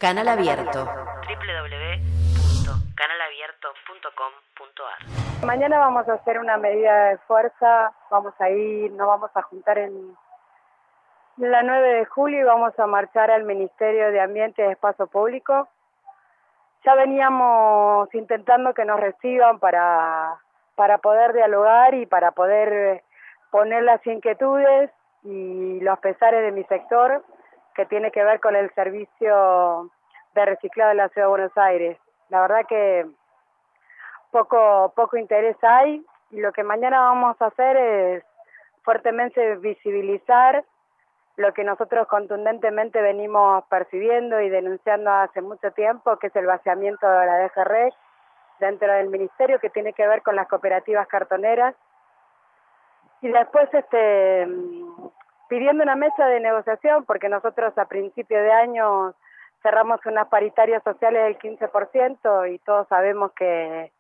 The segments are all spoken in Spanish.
Canal Abierto. www.canalabierto.com.ar. Mañana vamos a hacer una medida de fuerza, nos vamos a juntar en la 9 de julio y vamos a marchar al Ministerio de Ambiente y Espacio Público. Ya veníamos intentando que nos reciban para poder dialogar y para poder poner las inquietudes y los pesares de mi sector, que tiene que ver con el servicio de reciclado de la Ciudad de Buenos Aires. La verdad que poco interés hay, y lo que mañana vamos a hacer es fuertemente visibilizar lo que nosotros contundentemente venimos percibiendo y denunciando hace mucho tiempo, que es el vaciamiento de la DGREC dentro del ministerio, que tiene que ver con las cooperativas cartoneras. Y después pidiendo una mesa de negociación, porque nosotros a principio de año cerramos unas paritarias sociales del 15% y todos sabemos que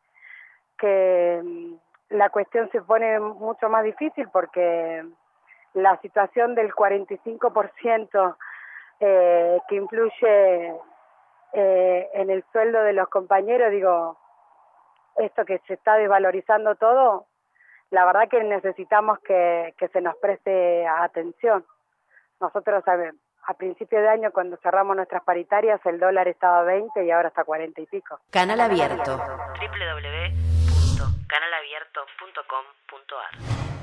la cuestión se pone mucho más difícil porque la situación del 45% que influye en el sueldo de los compañeros, esto que se está desvalorizando todo, la verdad que necesitamos que se nos preste atención. Nosotros a principio de año, cuando cerramos nuestras paritarias, el dólar estaba a 20 y ahora está a 40 y pico. Canal Abierto. www.canalabierto.com.ar